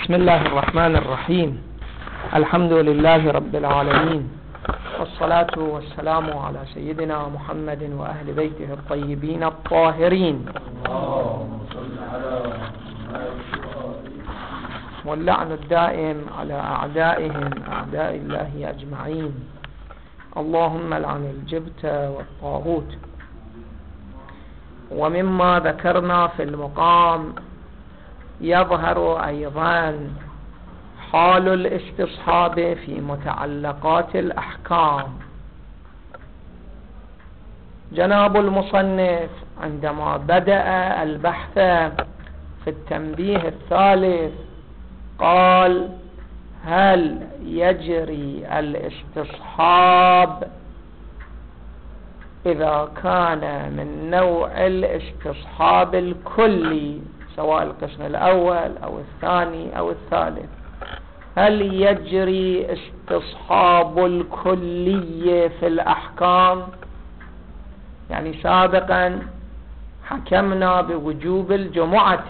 بسم الله الرحمن الرحيم. الحمد لله رب العالمين، والصلاة والسلام على سيدنا محمد وأهل بيته الطيبين الطاهرين، واللعن الدائم على أعدائهم أعداء الله أجمعين. اللهم لعن الجبت والطاغوت. ومما ذكرنا في المقام يظهر أيضا حال الاستصحاب في متعلقات الأحكام. جناب المصنف عندما بدأ البحث في التنبيه الثالث قال: هل يجري الاستصحاب إذا كان من نوع الاستصحاب الكلي، سواء القسم الأول أو الثاني أو الثالث، هل يجري استصحاب الكلية في الأحكام؟ يعني سابقا حكمنا بوجوب الجمعة،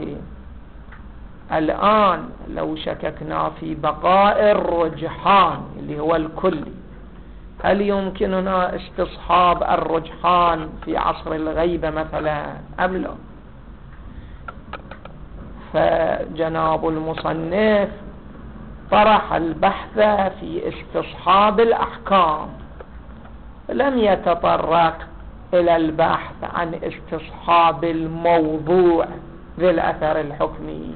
الآن لو شككنا في بقاء الرجحان اللي هو الكلي، هل يمكننا استصحاب الرجحان في عصر الغيبة مثلا أم لا؟ فجناب المصنف طرح البحث في استصحاب الأحكام، لم يتطرق إلى البحث عن استصحاب الموضوع ذي الأثر الحكمي،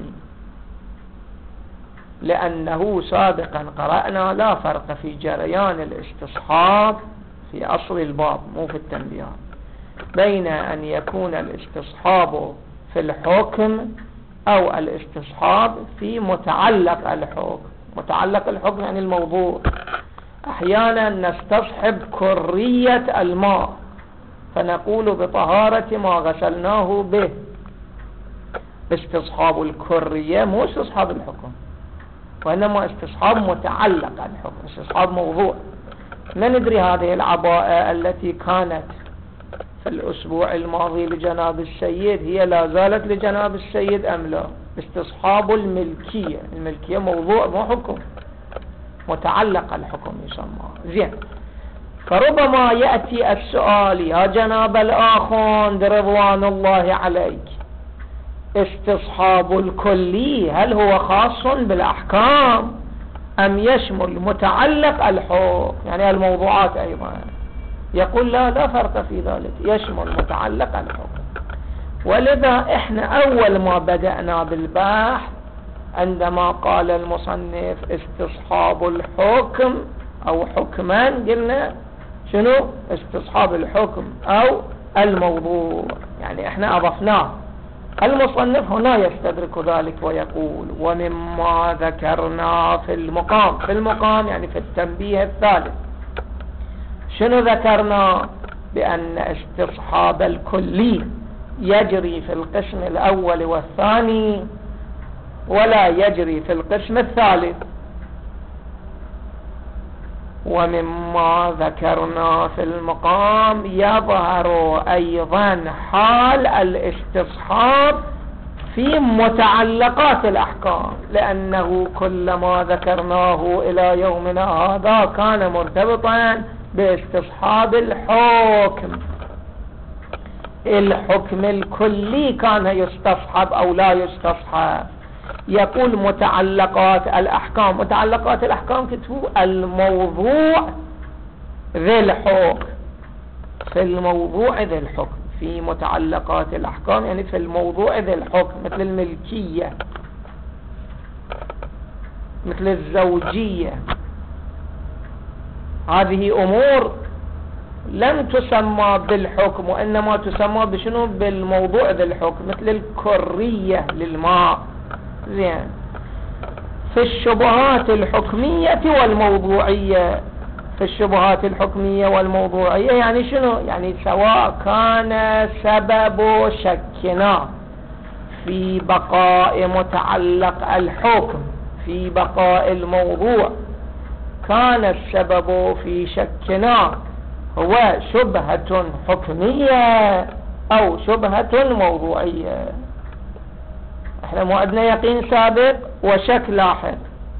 لأنه سابقا قرأنا لا فرق في جريان الاستصحاب في أصل الباب مو في التنبيهات بين أن يكون الاستصحاب في الحكم أو الاستصحاب في متعلق الحكم. متعلق الحكم يعني الموضوع. أحيانا نستصحب كرية الماء فنقول بطهارة ما غسلناه به، استصحاب الكرية مو استصحاب الحكم، وإنما استصحاب متعلق الحكم، استصحاب موضوع. لا ندري هذه العباءة التي كانت في الأسبوع الماضي لجناب السيد هي لا زالت لجناب السيد أم لا؟ استصحاب الملكية. الملكية موضوع مو حكم، متعلق الحكم يسمى. زين، فربما يأتي السؤال: يا جناب الآخوند رضوان الله عليك، استصحاب الكلي هل هو خاص بالأحكام أم يشمل متعلق الحكم يعني الموضوعات أيضا؟ يقول لا فرق في ذلك، يشمل متعلق الحكم. ولذا احنا أول ما بدأنا بالبحث عندما قال المصنف استصحاب الحكم أو حكمان، قلنا شنو؟ استصحاب الحكم أو الموضوع، يعني احنا أضفناه. المصنف هنا يستدرك ذلك ويقول: ومما ذكرنا في المقام يعني في التنبيه الثالث، شنو ذكرنا؟ بأن استصحاب الكلي يجري في القسم الأول والثاني ولا يجري في القسم الثالث. ومما ذكرنا في المقام يظهر أيضا حال الاستصحاب في متعلقات الأحكام، لأنه كل ما ذكرناه إلى يومنا هذا كان مرتبطا باستصحاب الحكم الكلي كان يستصحب أو لا يستصحب. يقول متعلقات الأحكام. متعلقات الأحكام كتبوا الموضوع ذي الحكم، في الموضوع ذي الحكم، في متعلقات الأحكام يعني في الموضوع ذي الحكم، مثل الملكية، مثل الزوجية. هذه أمور لم تسمى بالحكم وإنما تسمى بشنو؟ بالموضوع ذي الحكم، مثل الكرية للماء. زين، في الشبهات الحكمية والموضوعية. في الشبهات الحكمية والموضوعية يعني شنو؟ يعني سواء كان سبب شكنا في بقاء متعلق الحكم في بقاء الموضوع، كان السبب في شكنا هو شبهة حكمية أو شبهة موضوعية. احنا مو عندنا يقين سابق وشك لاحق.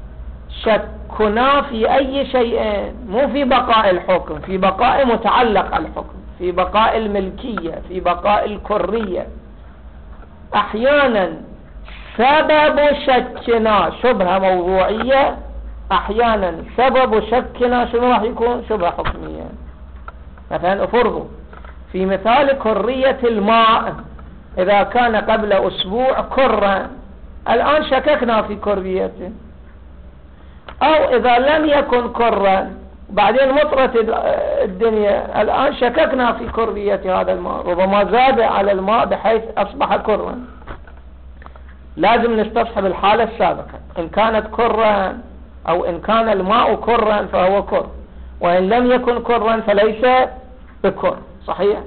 شكنا في أي شيء، مو في بقاء الحكم، في بقاء متعلق الحكم، في بقاء الملكية، في بقاء الكرية. أحيانا سبب شكنا شبهة موضوعية، أحيانا سبب شكنا شنو راح يكون؟ شبهة حكمية. مثلا افرضوا في مثال كرية الماء، إذا كان قبل أسبوع كرا، الآن شككنا في كريته، أو إذا لم يكن كرا بعدين مطرت الدنيا، الآن شككنا في كرية هذا الماء، ربما زاد على الماء بحيث أصبح كرا. لازم نستصحب الحالة السابقة، إن كانت كرا أو إن كان الماء كرا فهو كر، وإن لم يكن كرا فليس بكر. صحيح؟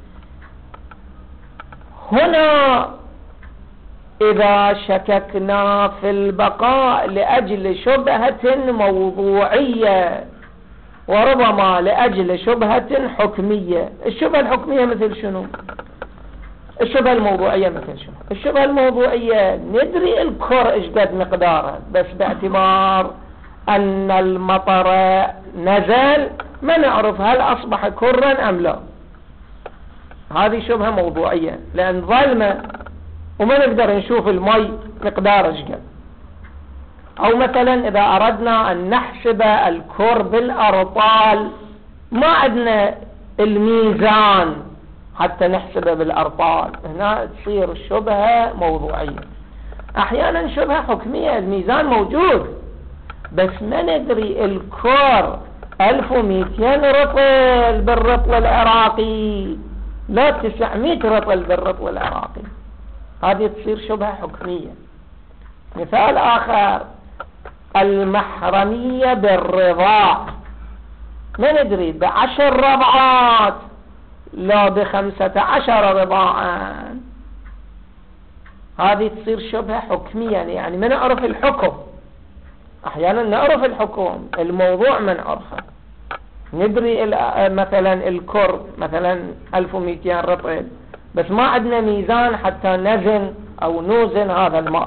هنا إذا شككنا في البقاء لأجل شبهة موضوعية وربما لأجل شبهة حكمية. الشبهة الحكمية مثل شنو؟ الشبهة الموضوعية مثل شنو؟ الشبهة الموضوعية ندري الكر ايش قد مقداره، بس باعتبار أن المطر نزل ما نعرف هل أصبح كرا أم لا. هذه شبهة موضوعية لأن ظلمة وما نقدر نشوف المي مقدار ايش قد. أو مثلا إذا أردنا أن نحسب الكر بالأرطال، ما عندنا الميزان حتى نحسبه بالأرطال، هنا تصير الشبهة موضوعية. أحيانا شبهة حكمية، الميزان موجود بس ما ندري الكر 1200 رطل بالرطل العراقي لا 900 رطل بالرطل العراقي، هذه تصير شبهة حكمية. مثال آخر المحرمية بالرضاع، ما ندري ب10 رضعات لا ب15 رضاعا، هذه تصير شبهة حكمية، يعني ما نعرف الحكم. أحيانا نعرف الحكم، الموضوع ما نعرفه. ندري مثلا الكر مثلا 1200 رطل، بس ما عندنا ميزان حتى نزن أو نوزن هذا الماء.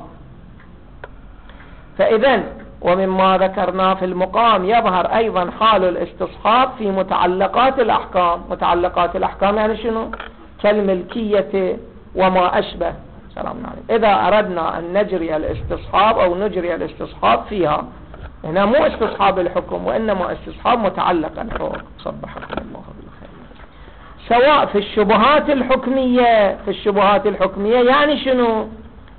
فإذن ومما ذكرنا في المقام يظهر أيضا حال الاستصحاب في متعلقات الأحكام. متعلقات الأحكام يعني شنو؟ كالملكية وما أشبه. سلام عليكم. إذا أردنا أن نجري الاستصحاب أو نجري الاستصحاب فيها، هنا مو استصحاب الحكم وإنما استصحاب متعلق الحكم. صبحكم الله بالخير. سواء في الشبهات الحكمية، في الشبهات الحكمية يعني شنو؟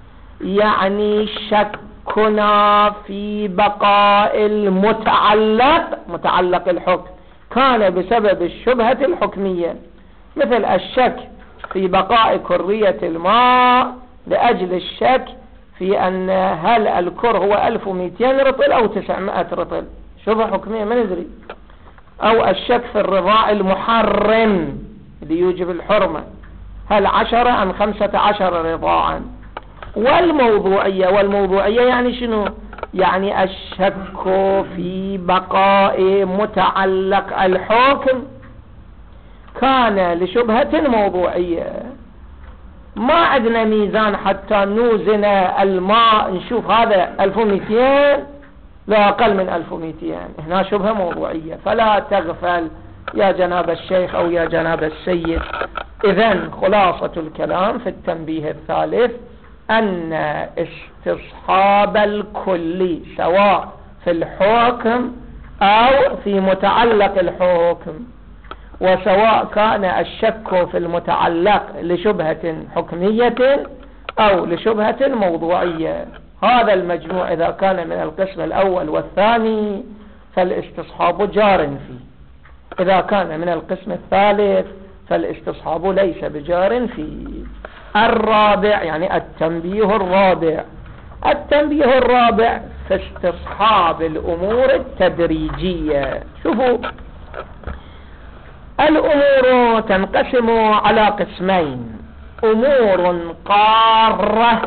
يعني شكنا في بقاء المتعلق، متعلق الحكم كان بسبب الشبهة الحكمية، مثل الشك في بقاء كرية الماء لأجل الشك في أن هل الكر هو 1200 رطل أو 900 رطل، شبهة حكمية ما ندري. أو الشك في الرضاع المحرم اللي يوجب الحرمة، هل 10 أم 15 رضاعا. والموضوعية يعني شنو؟ يعني الشك في بقاء متعلق الحكم كان لشبهة موضوعية، ما عندنا ميزان حتى نوزن الماء نشوف هذا 1200 لا أقل من 1200، هنا شبهة موضوعية. فلا تغفل يا جناب الشيخ أو يا جناب السيد. إذن خلاصة الكلام في التنبيه الثالث أن استصحاب الكلي سواء في الحكم أو في متعلق الحكم، وسواء كان الشك في المتعلق لشبهة حكمية أو لشبهة موضوعية، هذا المجموع إذا كان من القسم الأول والثاني فالاستصحاب جار فيه، إذا كان من القسم الثالث فالاستصحاب ليس بجار فيه. الرابع يعني التنبيه الرابع، التنبيه الرابع في استصحاب الأمور التدريجية. شوفوا، الأمور تنقسم على قسمين: أمور قارة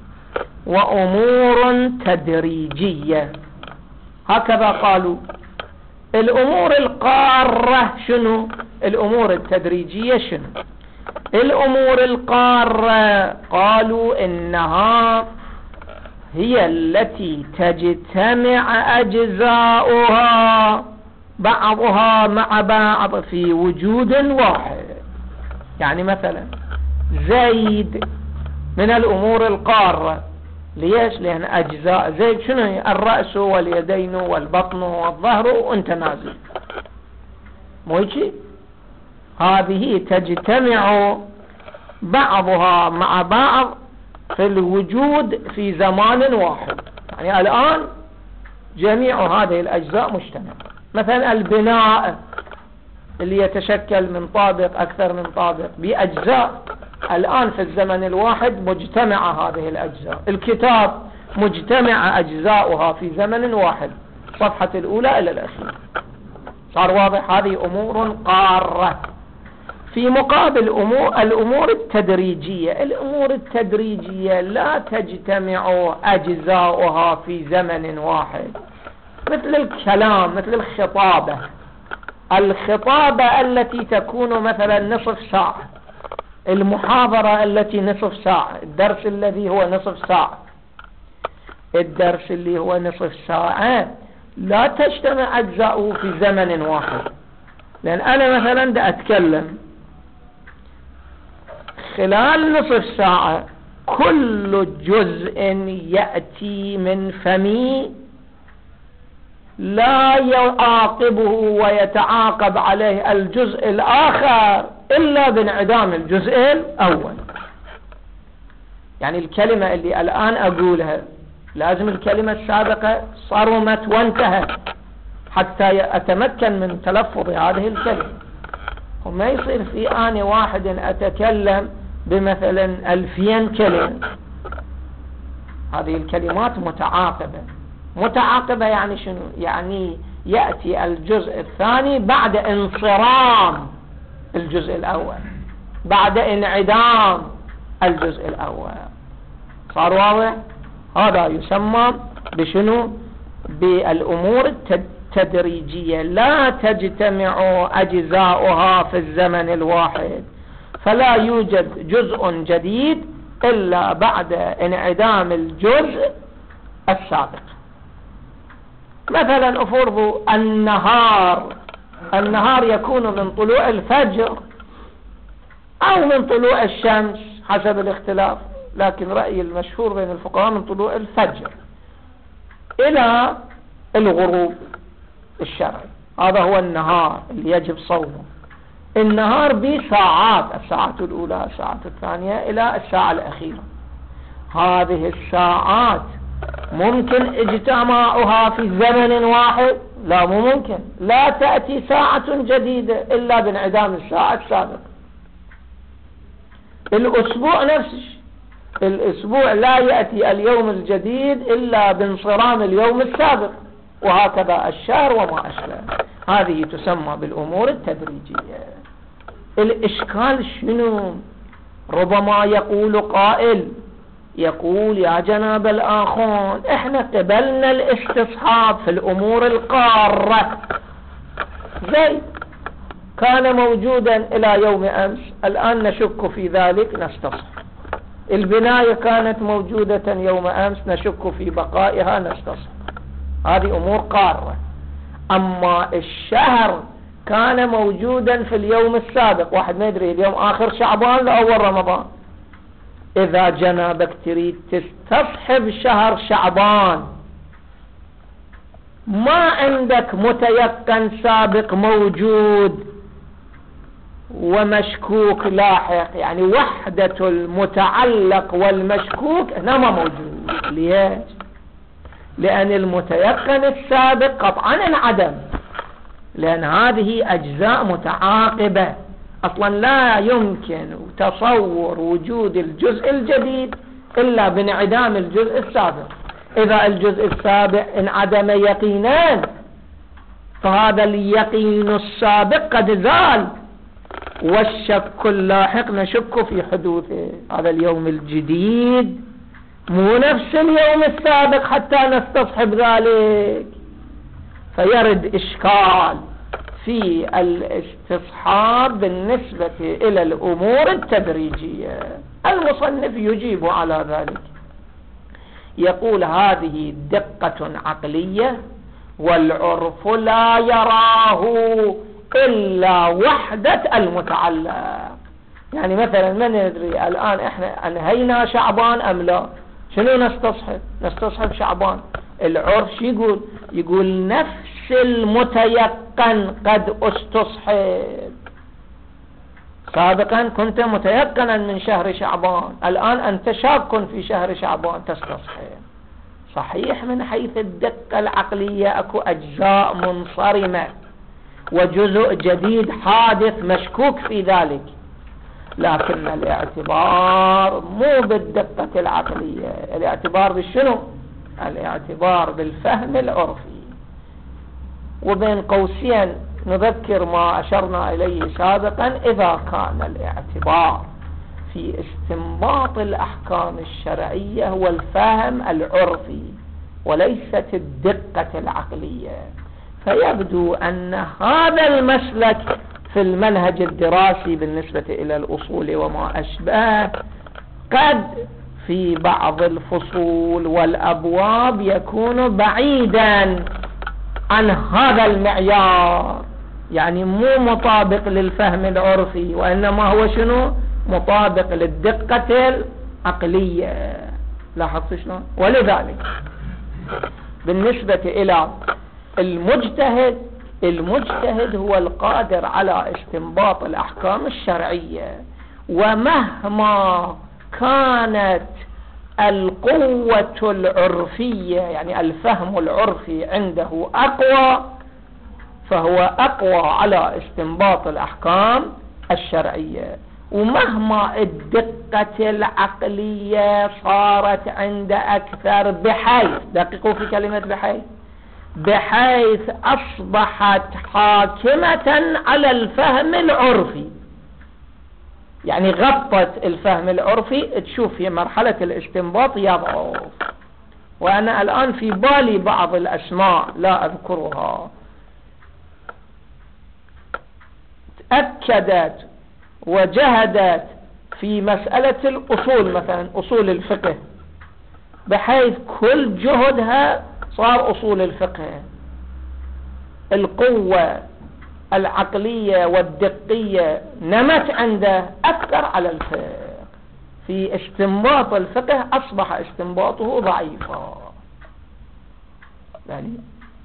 وأمور تدريجية. هكذا قالوا. الأمور القارة شنو؟ الأمور التدريجية شنو؟ الأمور القارة قالوا إنها هي التي تجتمع أجزاؤها بعضها مع بعض في وجود واحد. يعني مثلا زيد من الأمور القارة. ليش؟ لأن أجزاء زيد شنو هي؟ الرأس واليدين والبطن والظهر وانت نازل، مو هيك؟ هذه تجتمع بعضها مع بعض في الوجود في زمان واحد. يعني الآن جميع هذه الأجزاء مجتمعة. مثلا البناء اللي يتشكل من طابق أكثر من طابق بأجزاء، الآن في الزمن الواحد مجتمعة هذه الأجزاء. الكتاب مجتمع أجزاؤها في زمن واحد، صفحة الأولى إلى الأخيرة. صار واضح؟ هذه أمور قارة. في مقابل الأمور التدريجية. الأمور التدريجية لا تجتمع أجزاؤها في زمن واحد، مثل الكلام، مثل الخطابة. الخطابة التي تكون مثلا نصف ساعة، المحاضرة التي نصف ساعة، الدرس الذي هو نصف ساعة، الدرس اللي هو نصف ساعة لا تجتمع أجزاؤه في زمن واحد. لأن أنا مثلا دا أتكلم خلال نصف ساعة، كل جزء يأتي من فمي لا يعاقبه ويتعاقب عليه الجزء الآخر إلا بانعدام الجزء الأول. يعني الكلمة اللي الآن أقولها لازم الكلمة السابقة صرمت وانتهت حتى أتمكن من تلفظ هذه الكلمة. وما يصير في آن واحد أتكلم بمثلا 2000 كلمة. هذه الكلمات متعاقبة. متعاقبة يعني شنو؟ يعني يأتي الجزء الثاني بعد انصرام الجزء الأول، بعد انعدام الجزء الأول. صار واضح؟ هذا يسمى بشنو؟ بالأمور التدريجية، لا تجتمع أجزاؤها في الزمن الواحد، فلا يوجد جزء جديد إلا بعد انعدام الجزء السابق. مثلا أفرض النهار يكون من طلوع الفجر أو من طلوع الشمس حسب الاختلاف، لكن رأي المشهور بين الفقهاء من طلوع الفجر إلى الغروب الشرعي. هذا هو النهار اللي يجب صومه. النهار بساعات، الساعة الأولى، الساعة الثانية إلى الساعة الأخيرة. هذه الساعات ممكن اجتماعها في زمن واحد؟ لا، مو ممكن. لا تأتي ساعة جديدة إلا بانعدام الساعة السابقة. الأسبوع نفس الشيء، الأسبوع لا يأتي اليوم الجديد إلا بانصرام اليوم السابق، وهكذا الشهر وما أشبه. هذه تسمى بالأمور التدريجية. الإشكال شنو؟ ربما يقول قائل، يقول يا جناب الآخون احنا قبلنا الاستصحاب في الأمور القارة. زي كان موجودا إلى يوم أمس، الآن نشك في ذلك نستصحب. البناية كانت موجودة يوم أمس، نشك في بقائها نستصحب. هذه أمور قارة. أما الشهر كان موجودا في اليوم السابق، واحد ما يدري اليوم آخر شعبان لأول رمضان. إذا جنابك تريد تستصحب شهر شعبان، ما عندك متيقن سابق موجود ومشكوك لاحق، يعني وحدة المتعلق والمشكوك هنا ما موجود. ليش؟ لأن المتيقن السابق قطعا انعدم، لأن هذه أجزاء متعاقبة. أصلا لا يمكن تصور وجود الجزء الجديد إلا بانعدام الجزء السابق. إذا الجزء السابق انعدم يقينا، فهذا اليقين السابق قد زال، والشك اللاحق نشك في حدوثه. هذا اليوم الجديد مو نفس اليوم السابق حتى نستصحب ذلك، فيرد إشكال في الاستصحاب بالنسبة إلى الأمور التدريجية. المصنف يجيب على ذلك، يقول هذه دقة عقلية والعرف لا يراه إلا وحدة المتعلق. يعني مثلا ما ندري الآن احنا انهينا شعبان ام لا، شنو نستصحب شعبان. العرف يقول نفس المتيقن قد استصحب. سابقا كنت متيقنا من شهر شعبان، الآن أنت شاك في شهر شعبان تستصحب. صحيح من حيث الدقة العقلية اكو أجزاء منصرمة وجزء جديد حادث مشكوك في ذلك، لكن الاعتبار مو بالدقة العقلية، الاعتبار بالشنو؟ الاعتبار بالفهم العرفي. وبين قوسين نذكر ما أشرنا إليه سابقا، إذا كان الاعتبار في استنباط الأحكام الشرعية هو الفهم العرفي وليست الدقة العقلية، فيبدو أن هذا المسلك في المنهج الدراسي بالنسبة إلى الأصول وما أشبه قد في بعض الفصول والأبواب يكون بعيدا عن هذا المعيار، يعني مو مطابق للفهم العرفي، وإنما هو شنو؟ مطابق للدقة العقلية. لاحظت شلون؟ ولذلك بالنسبة إلى المجتهد هو القادر على استنباط الأحكام الشرعية، ومهما كانت القوة العرفية يعني الفهم العرفي عنده أقوى، فهو أقوى على استنباط الأحكام الشرعية. ومهما الدقة العقلية صارت عنده أكثر، بحيث دققوا في كلمة بحيث أصبحت حاكمة على الفهم العرفي، يعني غطت الفهم العرفي، تشوف في مرحلة الاستنباط يضعف. وأنا الآن في بالي بعض الأسماء لا أذكرها تأكدت وجهدت في مسألة الأصول، مثلا أصول الفقه، بحيث كل جهدها صار أصول الفقه. القوة العقلية والدقية نمت عنده أكثر على الفقه، في استنباط الفقه أصبح استنباطه ضعيفا، يعني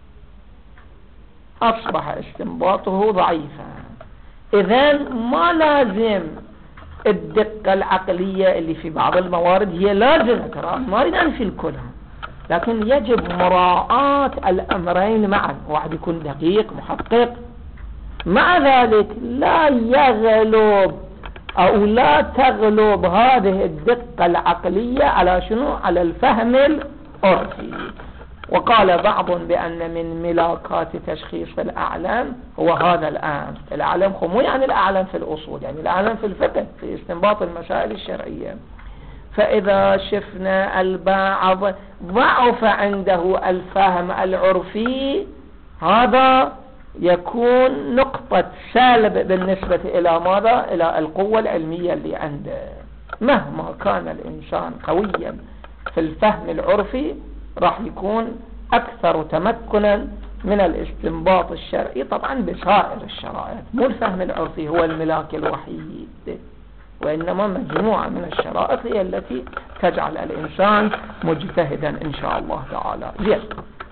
أصبح استنباطه ضعيفا. إذن ما لازم الدقة العقلية اللي في بعض الموارد هي لازم، ترى ما أريد أنفي الكلها، لكن يجب مراعاة الأمرين معا، واحد يكون دقيق محقق، مع ذلك لا يغلب أو لا تغلب هذه الدقة العقلية على شنو؟ على الفهم العرفي. وقال بعض بأن من ملاكات تشخيص الأعلم هو هذا الأعلم مو يعني الأعلم في الأصول، يعني الأعلم في الفقه في استنباط المسائل الشرعية. فإذا شفنا البعض ضعف عنده الفهم العرفي، هذا يكون نقطة سالب بالنسبة إلى ماذا؟ إلى القوة العلمية اللي عنده. مهما كان الإنسان قويا في الفهم العرفي راح يكون أكثر تمكنا من الاستنباط الشرعي، طبعا بسائر الشرائط، مو الفهم العرفي هو الملاك الوحيد، وإنما مجموعة من الشرائط هي التي تجعل الإنسان مجتهدا إن شاء الله تعالى. زين،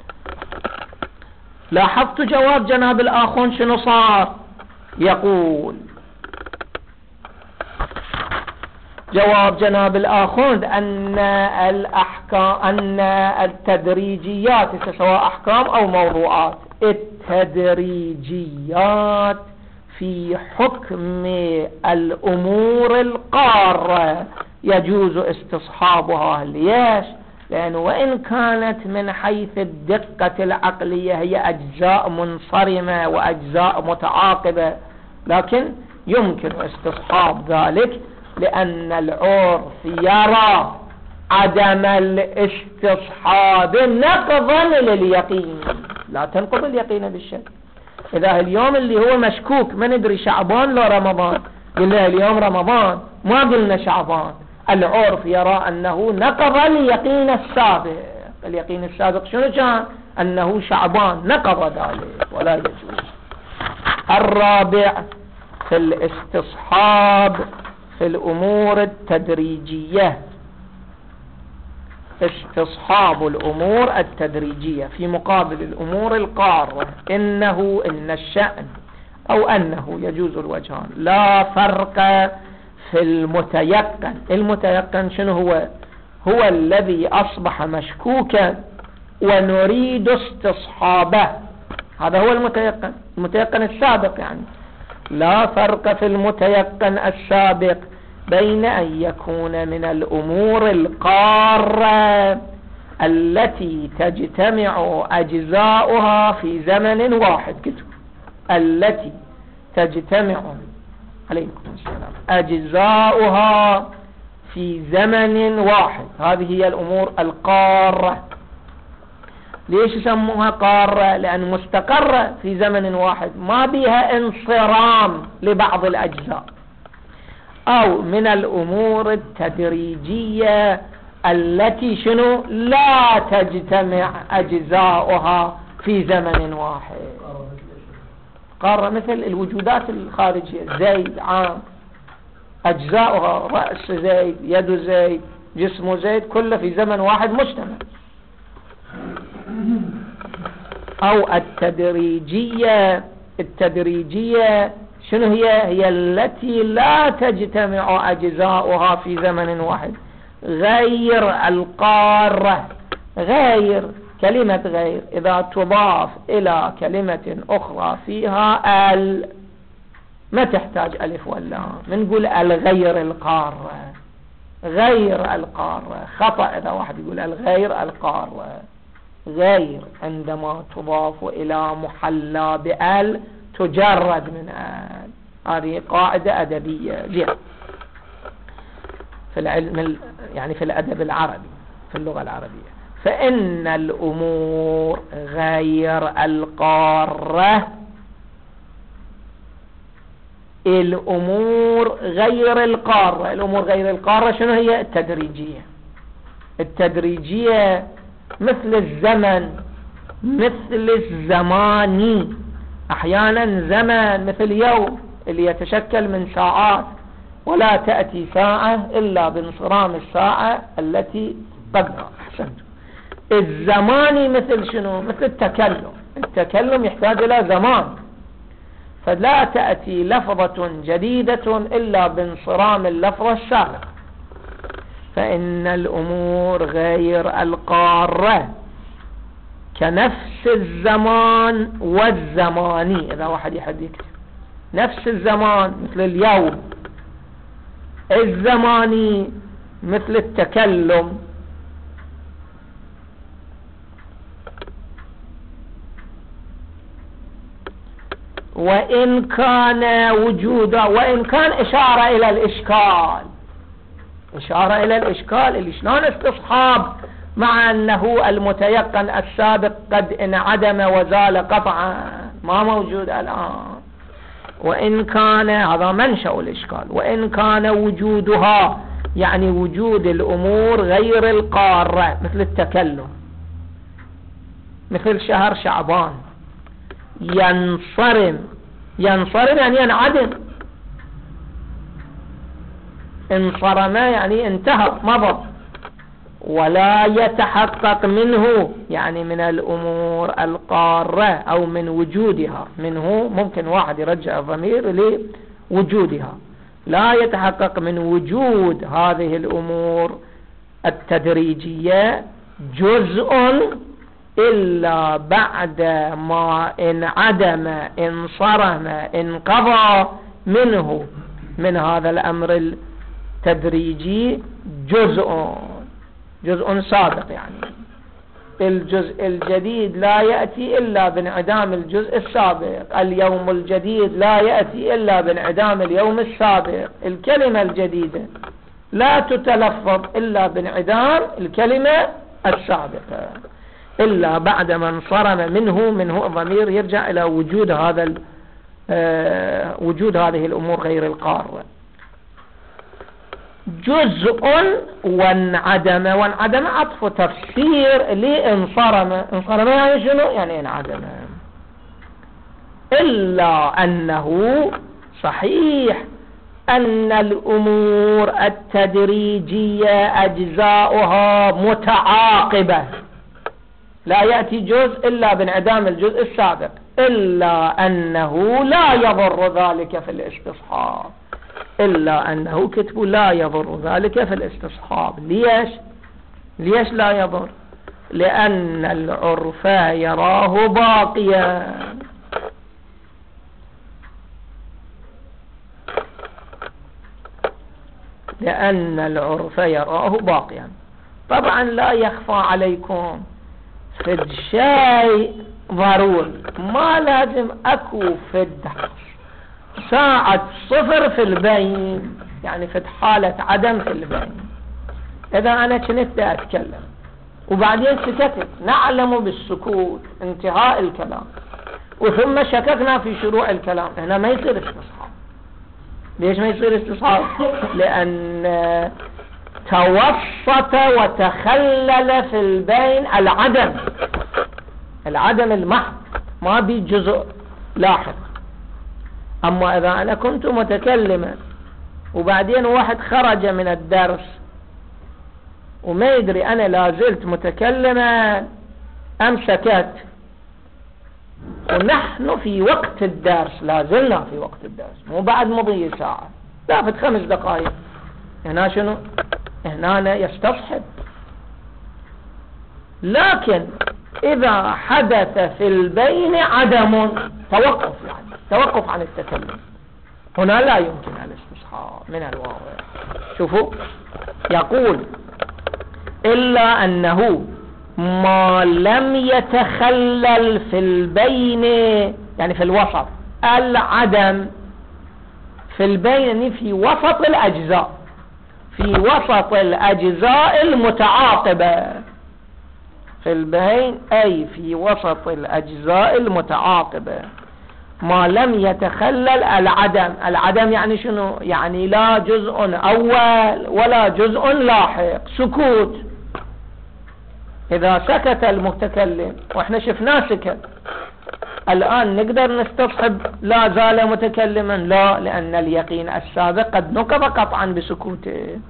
لاحظت جواب جناب الآخون شنو صار؟ يقول جواب جناب الآخوند أن الأحكام، أن التدريجيات سواء أحكام أو موضوعات، التدريجيات في حكم الأمور القارة يجوز استصحابها. ليش؟ لأنه وإن كانت من حيث الدقة العقلية هي أجزاء منصرمة وأجزاء متعاقبة، لكن يمكن استصحاب ذلك، لأن العرف يرى عدم الاستصحاب نقضا لليقين. لا تنقض اليقين بالشك. إذا اليوم اللي هو مشكوك ما ندري شعبان لو رمضان، قلنا اليوم رمضان ما قلنا شعبان، العرف يرى أنه نقض اليقين السابق. اليقين السابق شنو كان؟ أنه شعبان، نقض ذلك ولا يجوز. الرابع في الاستصحاب في الأمور التدريجية، استصحاب الأمور التدريجية في مقابل الأمور القارة. إن الشأن أو أنه يجوز الوجهان، لا فرق في المتيقن. المتيقن شنو هو؟ هو الذي أصبح مشكوكا ونريد استصحابه، هذا هو المتيقن، المتيقن السابق يعني. لا فرق في المتيقن السابق بين أن يكون من الأمور القارة التي تجتمع أجزاؤها في زمن واحد، التي تجتمع عليكم السلام أجزاؤها في زمن واحد، هذه هي الأمور القارة. ليش يسموها قارة؟ لأن مستقرة في زمن واحد، ما بها انصرام لبعض الأجزاء. أو من الأمور التدريجية التي شنو؟ لا تجتمع أجزاؤها في زمن واحد. قارة مثل الوجودات الخارجية، زيد عام، أجزاؤها رأس زيد، يد زيد، جسم زيد، كله في زمن واحد مجتمع. أو التدريجية شنو هي التي لا تجتمع أجزاؤها في زمن واحد، غير القارة. غير، كلمة غير إذا تضاف إلى كلمة أخرى فيها ما تحتاج ألف ولا نقول الغير القارة. غير القارة خطأ إذا واحد يقول الغير القارة. غير عندما تضاف إلى محلى بأل تجرد من أل، هذه قاعدة أدبية جيد في العلم، يعني في الأدب العربي، في اللغة العربية. فإن الأمور غير القارة، الأمور غير القارة، الأمور غير القارة شنو هي؟ التدريجية. التدريجية مثل الزمن، مثل الزمان. أحيانا زمن مثل يوم اللي يتشكل من ساعات، ولا تأتي ساعة إلا بانصرام الساعة التي قبلها. أحسنت. الزمان مثل شنو؟ مثل التكلم. التكلم يحتاج إلى زمان، فلا تأتي لفظة جديدة إلا بانصرام اللفظة السابقة. فإن الأمور غير القارة كنفس الزمان والزماني. إذا واحد يحب يكتب نفس الزمان مثل اليوم، الزماني مثل التكلم. وإن كان وجودا، وإن كان إشارة إلى الإشكال، إشارة إلى الإشكال اللي شلون استصحاب مع أنه المتيقن السابق قد انعدم وزال قطعا، ما موجود الآن. وإن كان، هذا منشأ الإشكال، وإن كان وجودها يعني وجود الأمور غير القارة مثل التكلم، مثل شهر شعبان ينصرم يعني ينعدم. انصرم يعني انتهى، مضى. ولا يتحقق منه يعني من الأمور القارة أو من وجودها. منه ممكن واحد يرجع الضمير لوجودها. لا يتحقق من وجود هذه الأمور التدريجية جزء إلا بعد ما انعدم، انصرم، انقضى منه، من هذا الأمر التدريجي جزء سابق. يعني الجزء الجديد لا يأتي إلا بانعدام الجزء السابق. اليوم الجديد لا يأتي إلا بانعدام اليوم السابق. الكلمة الجديدة لا تتلفظ إلا بانعدام الكلمة السابقة، إلا بعد ما انصرم منه الضمير يرجع إلى وجود وجود هذه الأمور غير القارة. جزء وانعدم. وانعدم عطف تفسير لانصرم. انصرم يعني شنو؟ يعني انعدم. إلا أنه صحيح أن الأمور التدريجية أجزاؤها متعاقبة، لا يأتي جزء إلا بانعدام الجزء السابق، إلا أنه لا يضر ذلك في الاستصحاب. إلا أنه كتب لا يضر ذلك في الاستصحاب. ليش لا يضر؟ لأن العرف يراه باقيا. لأن العرف يراه باقيا. طبعا لا يخفى عليكم في الشيء ضروري، ما لازم أكو في ساعة صفر في البين، يعني في حالة عدم في البين. إذا أنا كنت أتكلم وبعدين سكتت، نعلم بالسكوت انتهاء الكلام، وثم شككنا في شروع الكلام، هنا ما يصير استصحاب. ليش ما يصير استصحاب؟ لأن توسط وتخلل في البين العدم المحض، ما بي جزء لاحق. أما إذا أنا كنت متكلما وبعدين واحد خرج من الدرس وما يدري أنا لازلت متكلما أم سكت، ونحن في وقت الدرس، لازلنا في وقت الدرس، مو بعد مضي ساعة، لا في 5 دقائق، هنا شنو؟ هنا يستصحب. لكن إذا حدث في البين عدم، توقف، يعني توقف عن التكلم، هنا لا يمكن الاستصحاب من الواضح. شوفوا يقول إلا أنه ما لم يتخلل في البين، يعني في الوسط، العدم في البين يعني في وسط الأجزاء، في وسط الأجزاء المتعاقبة. في البين أي في وسط الأجزاء المتعاقبة ما لم يتخلل العدم. العدم يعني شنو؟ يعني لا جزء أول ولا جزء لاحق، سكوت. إذا سكت المتكلم وإحنا شفناه سكت، الآن نقدر نستصحب لا زال متكلما؟ لا، لأن اليقين السابق قد نقض قطعا بسكوته.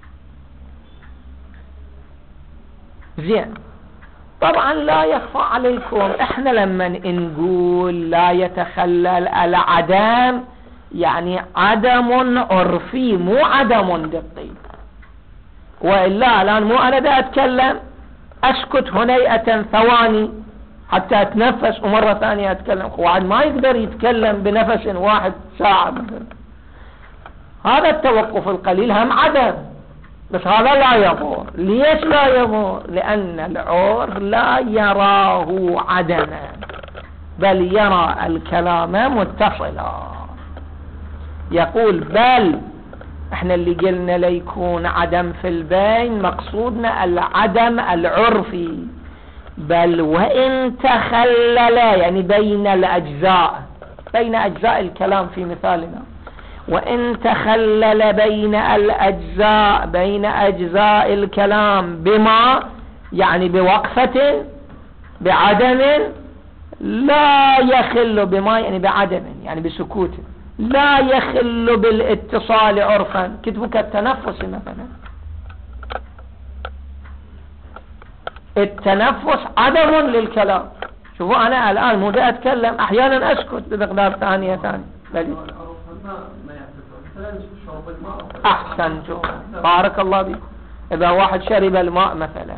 زين. طبعا لا يخفى عليكم احنا لما نقول لا يتخلل العدم يعني عدم عرفي، مو عدم دقي. وإلا الآن مو أنا دا أتكلم أسكت هنيئة ثواني حتى أتنفس ومرة ثانية أتكلم، واحد ما يقدر يتكلم بنفس واحد ساعة مثلا. هذا التوقف القليل هم عدم، بس هذا لا يضر. ليش لا يضر؟ لأن العرف لا يراه عدما، بل يرى الكلام متصلا. يقول بل احنا اللي قلنا ليكون عدم في البين مقصودنا العدم العرفي، بل وإن تخلل يعني بين الأجزاء، بين أجزاء الكلام في مثالنا، وإن تخلل بين الأجزاء، بين أجزاء الكلام بما يعني بوقفة، بعدم، لا يخل بما يعني بعدم يعني بسكوت، لا يخل بالاتصال عرفا. كتبك التنفس مثلا، التنفس عدم للكلام. شوفوا أنا الآن مو دا أتكلم، أحيانا أسكت بمقدار ثانية. أحسنتم، بارك الله بكم. إذا واحد شرب الماء مثلا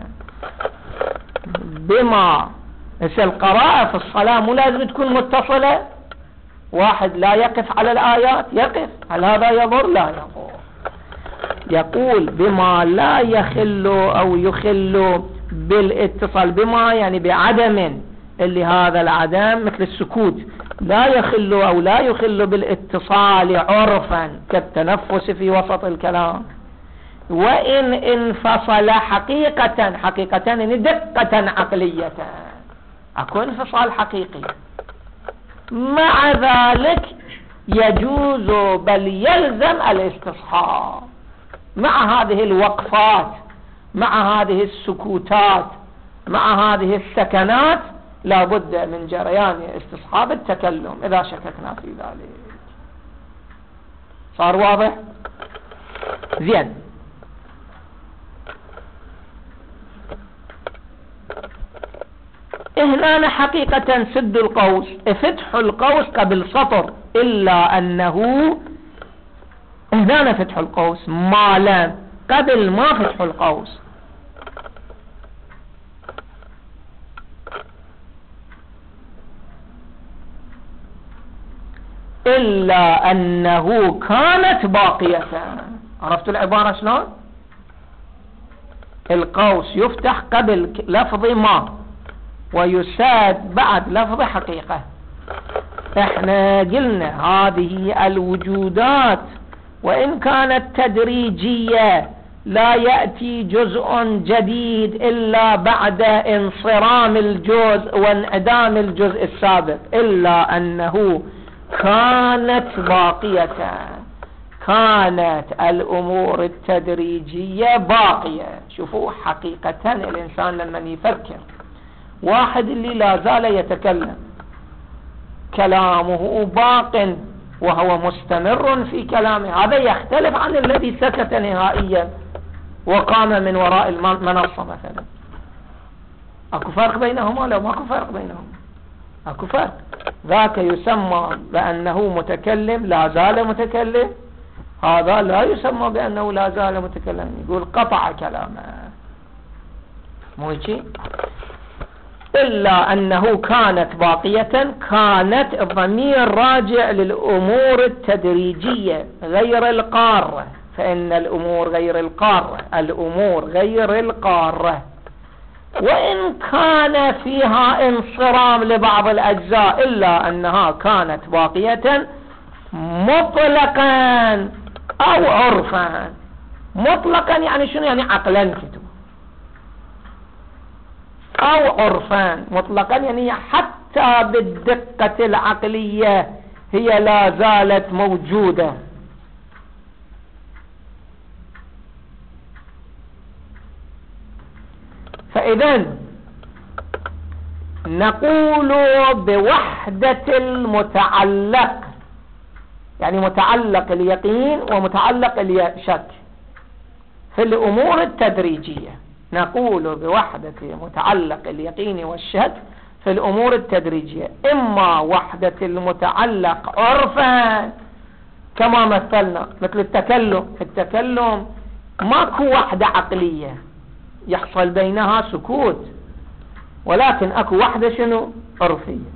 بما القراءة في الصلاة مو لازم تكون متصلة، واحد لا يقف على الآيات يقف، هل هذا يضر؟ لا يضر. يقول بما لا يخل أو يخل بالاتصال، بما يعني بعدم، اللي هذا العدم مثل السكوت لا يخل أو لا يخل بالاتصال عرفا كالتنفس في وسط الكلام. وإن انفصل حقيقة، حقيقة يعني دقة عقلية، أكو انفصال حقيقي، مع ذلك يجوز بل يلزم الاستصحاب. مع هذه الوقفات، مع هذه السكوتات، مع هذه السكنات، لا بد من جريان استصحاب التكلم إذا شككنا في ذلك. صار واضح؟ زين. هنا حقيقة سد القوس، فتح القوس قبل سطر، إلا أنه هنا فتح القوس مالا قبل ما فتح القوس، إلا أنه كانت باقية. عرفتوا العبارة شلون؟ القوس يفتح قبل لفظ ما ويساد بعد لفظ حقيقة. احنا قلنا هذه الوجودات وإن كانت تدريجية لا يأتي جزء جديد إلا بعد انصرام الجزء وانعدام الجزء السابق، إلا أنه كانت باقية. كانت الأمور التدريجية باقية. شوفوا حقيقة الإنسان لما يفكر، واحد اللي لا زال يتكلم كلامه باق وهو مستمر في كلامه، هذا يختلف عن الذي سكت نهائيا وقام من وراء المنصة مثلا. اكو فرق بينهما؟ لو ماكو فرق بينهما اكو فرق. ذاك يسمى بأنه متكلم لا زال متكلم، هذا لا يسمى بأنه لا زال متكلم، يقول قطع كلامه. مو هيك؟ إلا أنه كانت باقية. كانت الضمير راجع للأمور التدريجية غير القارة، فإن الأمور غير القارة، الأمور غير القارة، وإن كان فيها انصرام لبعض الأجزاء، إلا أنها كانت باقية مطلقا أو عرفا. مطلقا يعني شنو؟ يعني عقلا كتب، أو عرفان. مطلقا يعني حتى بالدقة العقلية هي لا زالت موجودة. فإذا نقول بوحدة المتعلق، يعني متعلق اليقين ومتعلق الشك في الأمور التدريجية. نقول بوحدة متعلق اليقين والشك في الأمور التدريجية، إما وحدة المتعلق عرفا كما مثلنا، مثل التكلم. التكلم ماكو وحدة عقلية يحصل بينها سكوت، ولكن اكو وحدة شنو؟ عرفية.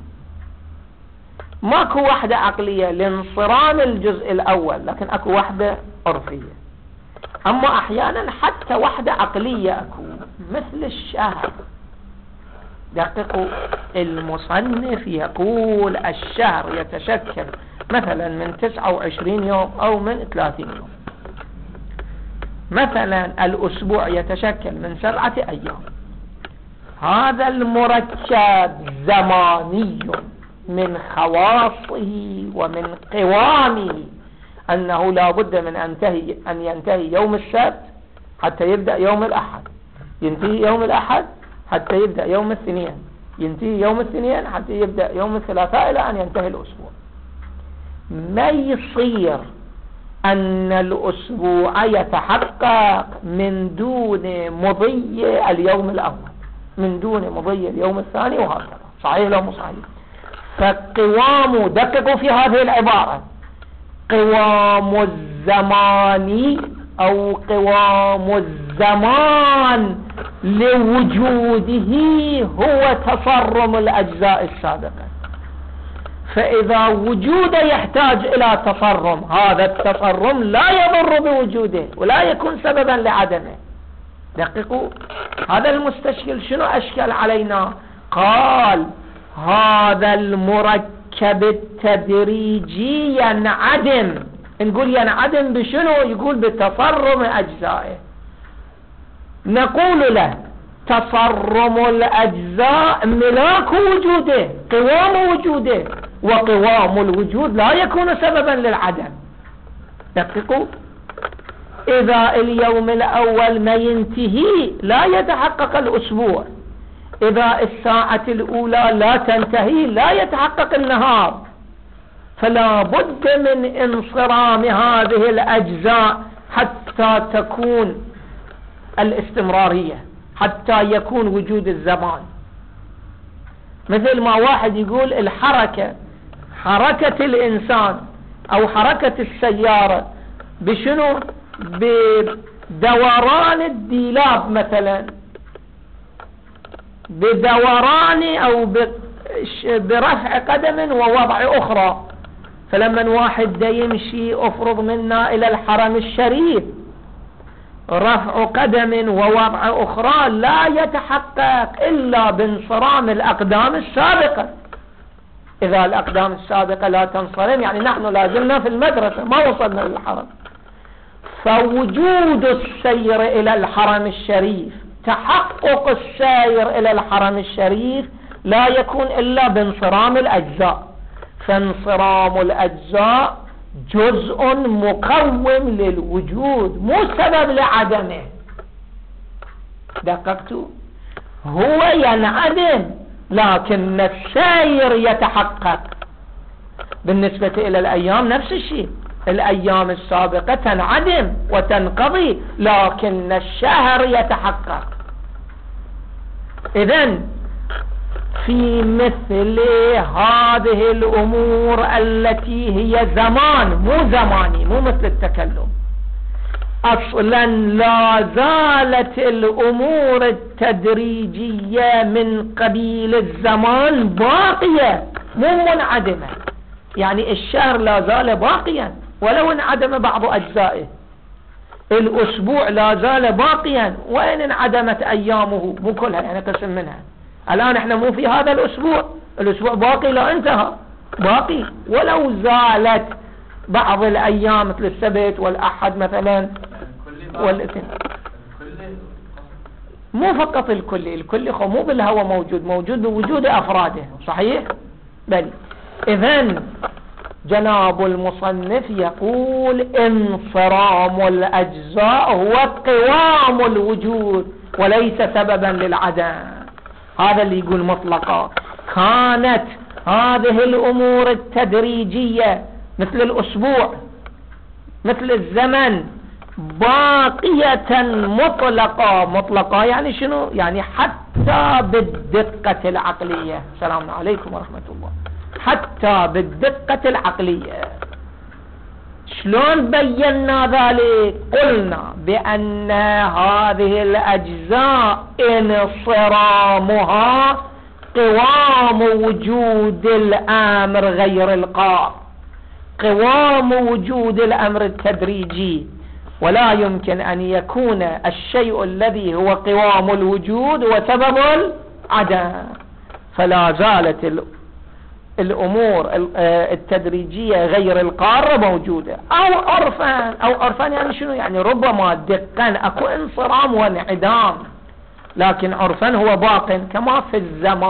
ماكو وحدة عقلية لانصرام الجزء الأول، لكن اكو وحدة عرفية. اما احيانا حتى وحدة عقلية اكو، مثل الشهر. دققوا، المصنف يقول الشهر يتشكل مثلا من 29 يوم او من 30 يوم. مثلا الاسبوع يتشكل من 7 ايام. هذا المركب زماني من خواصه ومن قوامه أنه لا بد من أن ينتهي يوم السبت حتى يبدأ يوم الأحد، ينتهي يوم الأحد حتى يبدأ يوم الاثنين، ينتهي يوم الاثنين حتى يبدأ يوم الثلاثاء إلى أن ينتهي الأسبوع. ما يصير أن الأسبوع يتحقق من دون مضي اليوم الأول، من دون مضي اليوم الثاني، وهكذا. صحيح لو مو صحيح؟ فقوام، دققوا في هذه العبارة، قوام الزمان أو قوام الزمان لوجوده هو تصرم الأجزاء السابقة. فإذا وجوده يحتاج إلى تصرم، هذا التصرم لا يضر بوجوده ولا يكون سببا لعدمه. دققوا، هذا المستشكل شنو أشكل علينا؟ قال هذا المركب التدريجي ينعدم. نقول ينعدم بشنو؟ يقول بتصرم أجزائه. نقول له تصرم الأجزاء ملاك وجوده، قوام وجوده، وقوام الوجود لا يكون سببا للعدم. دققوا، إذا اليوم الأول ما ينتهي لا يتحقق الأسبوع، إذا الساعة الأولى لا تنتهي لا يتحقق النهار. فلا بد من انصرام هذه الأجزاء حتى تكون الاستمرارية، حتى يكون وجود الزمان. مثل ما واحد يقول الحركة، حركة الإنسان أو حركة السيارة بشنو؟ بدوران الديلاب مثلا، بدوران أو برفع قدم ووضع أخرى. فلما واحد دا يمشي أفرض منا إلى الحرم الشريف، رفع قدم ووضع أخرى لا يتحقق إلا بانصرام الأقدام السابقة. إذا الأقدام السابقة لا تنصرم يعني نحن لازلنا في المدرسة ما وصلنا للحرم. فوجود السير إلى الحرم الشريف، تحقق السير إلى الحرم الشريف لا يكون إلا بانصرام الأجزاء. فانصرام الأجزاء جزء مقوم للوجود، مو سبب لعدمه. دققتوا؟ هو ينعدم لكن السير يتحقق. بالنسبة إلى الأيام نفس الشيء، الأيام السابقة تنعدم وتنقضي لكن الشهر يتحقق. إذن في مثل هذه الأمور التي هي زمان مو زماني، مو مثل التكلم، أصلا لا زالت الأمور التدريجية من قبيل الزمان باقية مو منعدمة. يعني الشهر لا زال باقيا ولو انعدم بعض أجزائه، الأسبوع لا زال باقيا وإن انعدمت أيامه، مو كلها يعني قسم منها. الآن احنا مو في هذا الأسبوع باقي لا انتهى، باقي ولو زالت بعض الأيام مثل السبت والأحد مثلا والاثنين. مو فقط الكل مو بالهوى موجود بوجود أفراده، صحيح؟ بل إذن جناب المصنف يقول انصرام الأجزاء هو قوام الوجود وليس سببا للعدم. هذا اللي يقول مطلقا. كانت هذه الأمور التدريجية مثل الأسبوع مثل الزمن باقية مطلقة يعني شنو؟ يعني حتى بالدقة العقلية. السلام عليكم ورحمة الله. حتى بالدقة العقلية. شلون بينا ذلك؟ قلنا بأن هذه الأجزاء انصرامها قوام وجود الأمر غير القار، قوام وجود الأمر التدريجي، ولا يمكن أن يكون الشيء الذي هو قوام الوجود وسبب العدم. فلا زالت الأمور التدريجية غير القارة موجودة. أو عرفان يعني شنو؟ يعني ربما دقا أكو انصرام وانعدام، لكن عرفا هو باق. كما في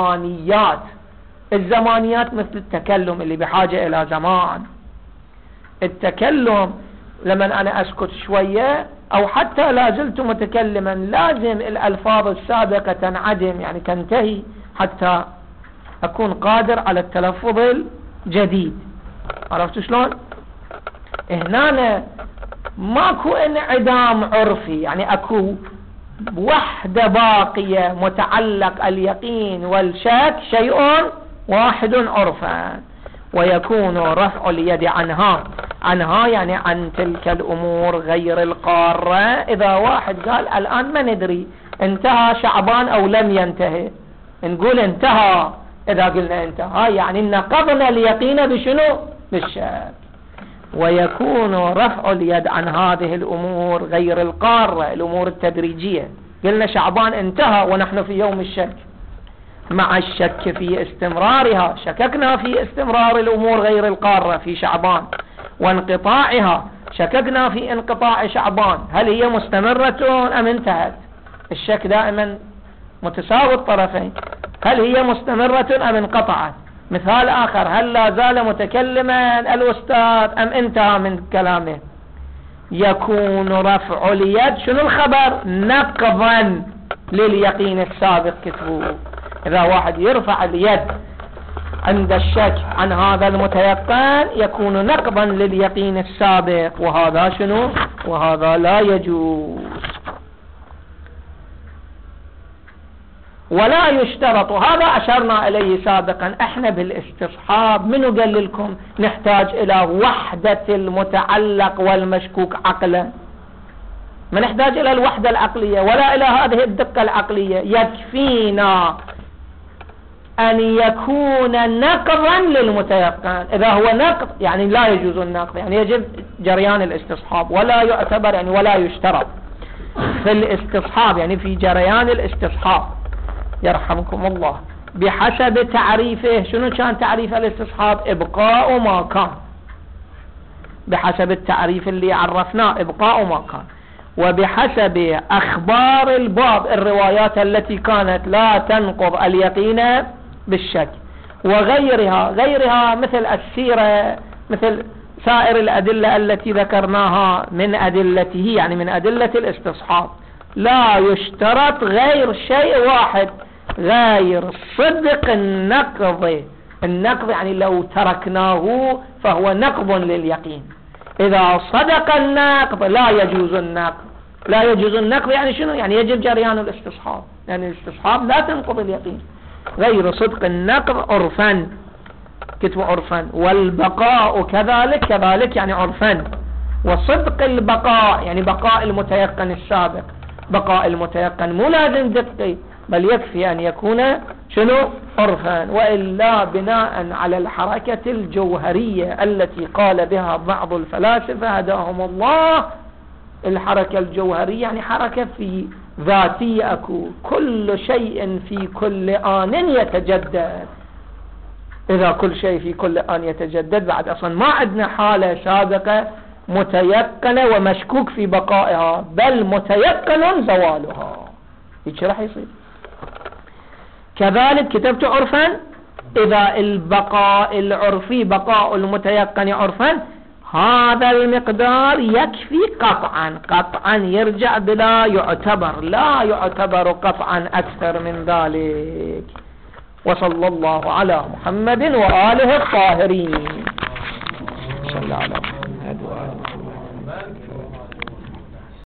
الزمانيات مثل التكلم اللي بحاجة إلى زمان. التكلم لما أنا أسكت شوية أو حتى لا زلت متكلما لازم الألفاظ السابقة تنعدم يعني تنتهي حتى أكون قادر على التلفظ الجديد. عرفتوا شلون؟ هنا ماكو انعدام عرفي، يعني أكو وحدة باقية متعلق اليقين والشك شيء واحد عرفا. ويكون رفع اليد عنها يعني عن تلك الأمور غير القارة. إذا واحد قال الآن ما ندري انتهى شعبان أو لم ينتهي، نقول انتهى. إذا قلنا انتهى يعني نقضنا اليقين بشنو؟ بالشك. ويكون رفع اليد عن هذه الأمور غير القارة، الأمور التدريجية. قلنا شعبان انتهى ونحن في يوم الشك، مع الشك في استمرارها، شككنا في استمرار الأمور غير القارة في شعبان، وانقطاعها شككنا في انقطاع شعبان، هل هي مستمرة أم انتهت؟ الشك دائما متساوي الطرفين، هل هي مستمرة أم انقطعت؟ مثال آخر، هل لا زال متكلما الأستاذ أم انتهى من كلامه؟ يكون رفع اليد شنو الخبر؟ نقضا لليقين السابق. كتبوا إذا واحد يرفع اليد عند الشك عن هذا المتيقن يكون نقضا لليقين السابق، وهذا شنو؟ وهذا لا يجوز. ولا يشترط، هذا أشرنا إليه سابقا، احنا بالاستصحاب منو قال لكم نحتاج إلى وحدة المتعلق والمشكوك عقلا؟ ما نحتاج إلى الوحدة العقلية ولا إلى هذه الدقة العقلية، يكفينا أن يكون نقضا للمتيقن. إذا هو نقض يعني لا يجوز النقض، يعني يجب جريان الاستصحاب، ولا يعتبر يعني ولا يشترط في الاستصحاب، يعني في جريان الاستصحاب يرحمكم الله بحسب تعريفه. شنو كان تعريف الاستصحاب؟ إبقاء ما كان، بحسب التعريف اللي عرفناه إبقاء ما كان، وبحسب أخبار الباب الروايات التي كانت لا تنقض اليقين بالشك، وغيرها مثل السيرة، مثل سائر الأدلة التي ذكرناها من أدلته، يعني من أدلة الاستصحاب. لا يشترط غير شيء واحد، غير صدق النقض. النقض يعني لو تركناه فهو نقض لليقين. إذا صدق النقض لا يجوز النقض. لا يجوز النقض يعني شنو؟ يعني يجب جريان الاستصحاب، يعني الاستصحاب لا تنقض اليقين. غير صدق النقض عرفا، كتب عرفا، والبقاء كذلك يعني عرفا. وصدق البقاء يعني بقاء المتيقن السابق. بقاء المتيقن مو لازم دقي، بل يكفي أن يكون شنو؟ عرفا. وإلا بناء على الحركة الجوهرية التي قال بها بعض الفلاسفة هداهم الله، الحركة الجوهرية يعني حركة في ذاتية، أكو كل شيء في كل آن يتجدد. إذا كل شيء في كل آن يتجدد بعد أصلا ما عندنا حالة سابقة متيقنة ومشكوك في بقائها، بل متيقن زوالها. ايش راح يصير؟ كذلك كتبت عرفا إذا البقاء العرفي بقاء المتيقن عرفا هذا المقدار يكفي قطعا يرجع بلا يعتبر، لا يعتبر قطعا أكثر من ذلك. وصلى الله على محمد وآله الطاهرين. صلى الله عليه وسلم.